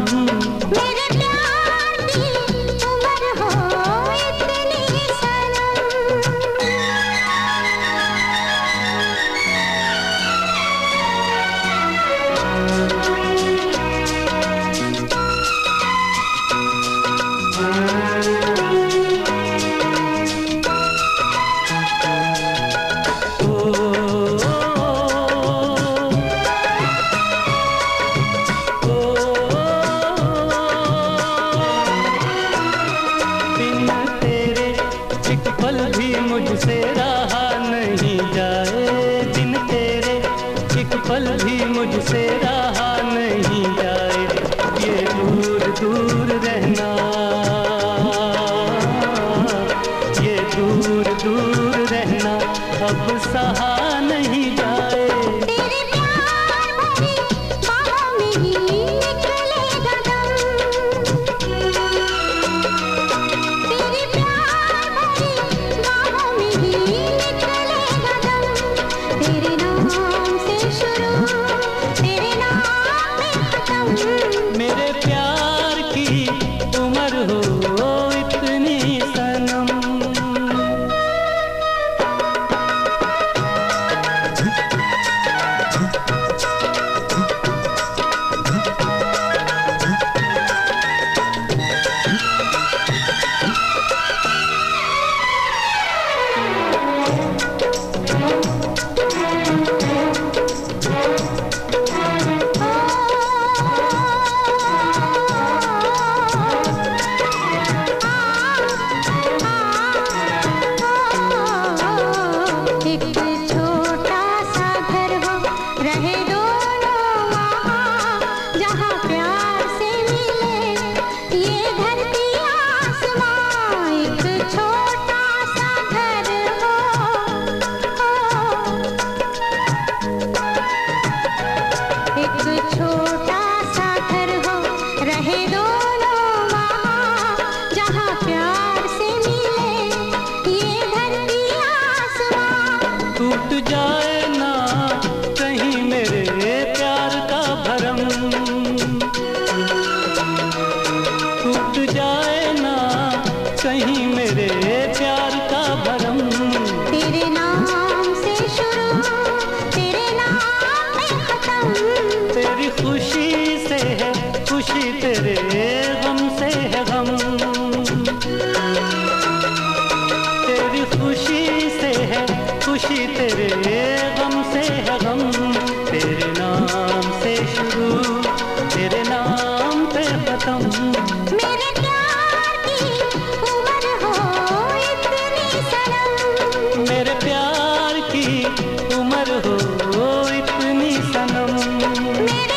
मेरे प्यार की उम्र हो इतनी सनम। पल भी मुझसे रहा नहीं जाए, दिन तेरे एक पल भी मुझसे रहा नहीं जाए। ये दूर दूर रहना, ये दूर दूर रहना अब सहा नहीं जाए। तेरे प्यार भरी बाहों में ही निकलेगा दम। तेरे प्यार भरी बाहों में ही निकलेगा दम। तेरे नाम से शुरू, तेरे नाम पे खत्म। मेरे प्यार की उम्र हो इतनी सनम। एक छोटा सा घर हो, रहे दोनों वहाँ, जहाँ प्यार से मिले ये धरती आसमां। एक छोटा सा घर हो, एक छोटा सा घर हो, रहे दोनों वहाँ, जहाँ प्यार से मिले ये धरती आसमां। टूट जाए ना कहीं मेरे प्यार का भरम, टूट जाए ना कहीं मेरे प्यार का भरम। तेरे नाम से शुरू, तेरे नाम पे खत्म। तेरी खुशी से है खुशी, तेरे गम से है गम। तेरी खुशी से है खुशी, तेरे गम से है गम। तेरे नाम से शुरू, तेरे नाम पे खत्म। मेरे प्यार की उम्र हो इतनी सनम। मेरे प्यार की उम्र हो इतनी सनम। मेरे